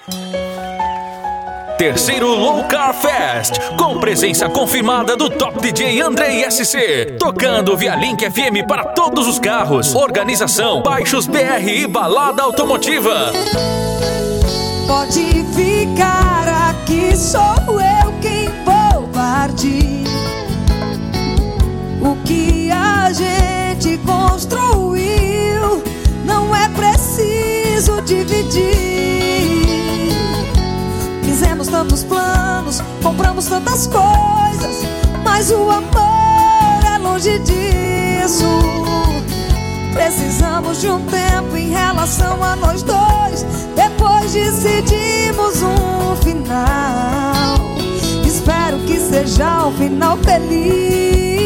Terceiro Low Car Fest, com presença confirmada do top DJ Andrei SC, tocando via Link FM para todos os carros. Organização Baixos BR e Balada Automotiva. Pode ficar aqui, sou eu quem vou partir. O que a gente construiu não é preciso dividir. Fizemos tantos planos, compramos tantas coisas, mas o amor é longe disso. Precisamos de um tempo em relação a nós dois, depois decidimos um final. Espero que seja um final feliz.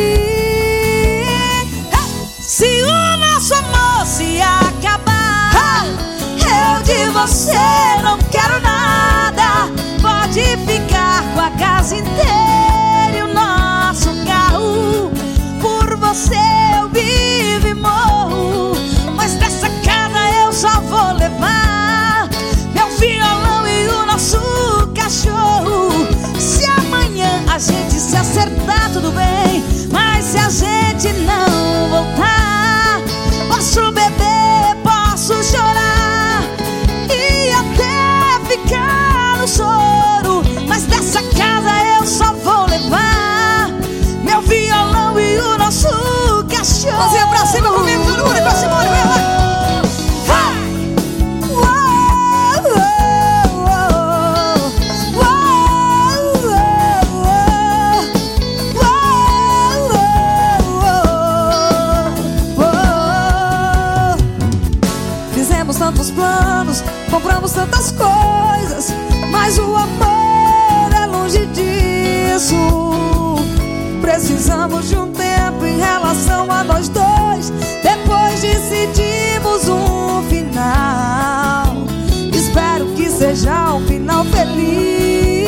Se o nosso amor se acabar, eu de você não quero nada. Pode ficar com a casa inteira e o nosso carro. Por você eu vivo e morro, mas dessa casa eu só vou levar meu violão e o nosso cachorro. Se amanhã a gente se acertar, tudo bem, mas se a gente não voltar, posso beber, posso chorar e até ficar no choro, mas dessa casa eu só vou levar meu violão e o nosso cachorro. Mãozinha pra cima comigo, todo mundo pra cima, olha lá. Fizemos tantos planos, compramos tantas coisas, mas o amor é longe disso. Precisamos de um tempo em relação a nós dois, depois decidimos um final. Espero que seja um final feliz.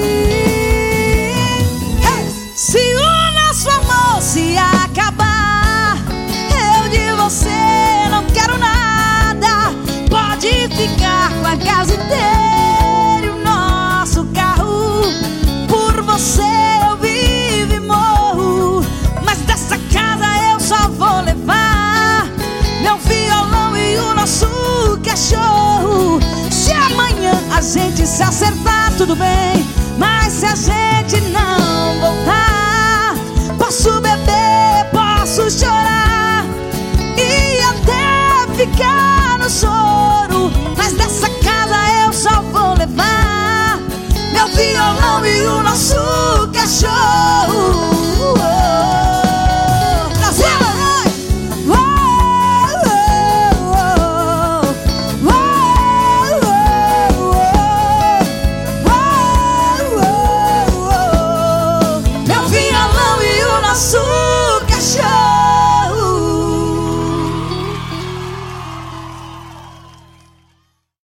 Se o nosso amor se acabar, eu de você não quero nada. Pode ficar com a casa inteira e o nosso carro. Por você eu vivo e morro, mas dessa casa eu só vou levar meu violão e o nosso cachorro. Se amanhã a gente se acertar, tudo bem, mas se a gente não voltar, posso beber, posso chorar e até ficar no choro, mas dessa casa eu só vou levar meu violão e o nosso cachorro.